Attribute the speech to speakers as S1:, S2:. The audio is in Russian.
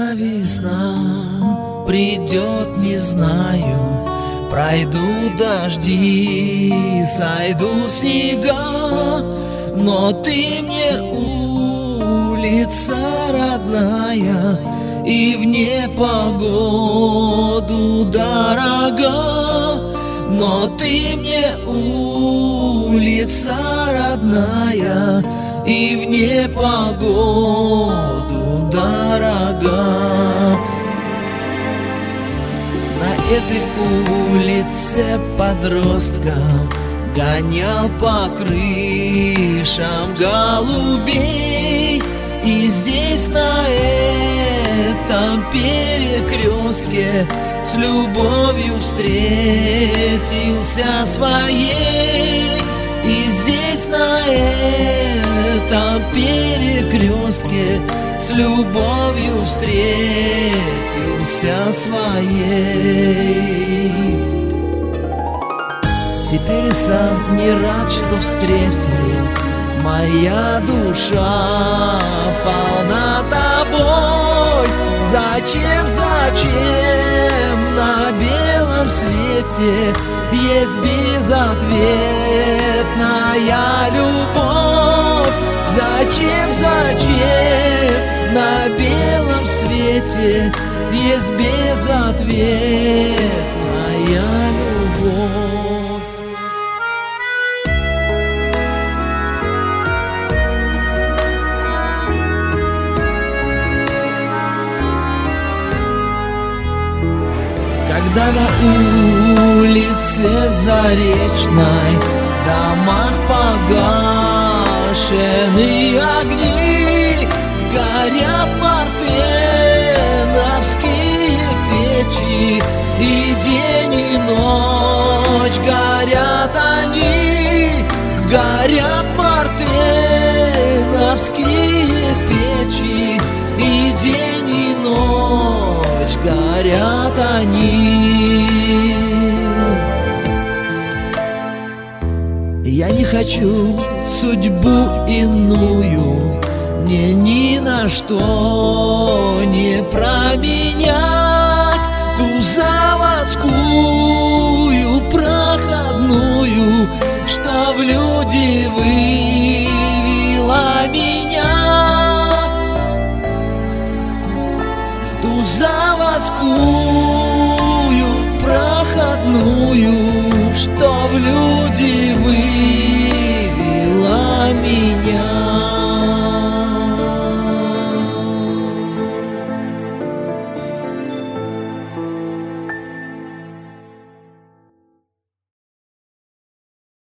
S1: Когда весна придет, не знаю, пройдут дожди, сойдут снега, но ты мне улица родная и в непогоду дорога. Но ты мне улица родная и в непогоду дорога. На этой улице подростка гонял по крышам голубей. И здесь на этом перекрестке с любовью встретился своей. И здесь на этом перекрестке с любовью встретился своей. Теперь сам не рад, что встретил, моя душа полна тобой. Зачем на белом свете есть безответная любовь? Зачем на белом свете есть безответная любовь? Когда на улице Заречной в домах погашены огни, горят мартеновские печи, и день и ночь горят они, горят мартеновские печи, и день и ночь горят они. Я не хочу судьбу иную, мне ни на что не променять ту заводскую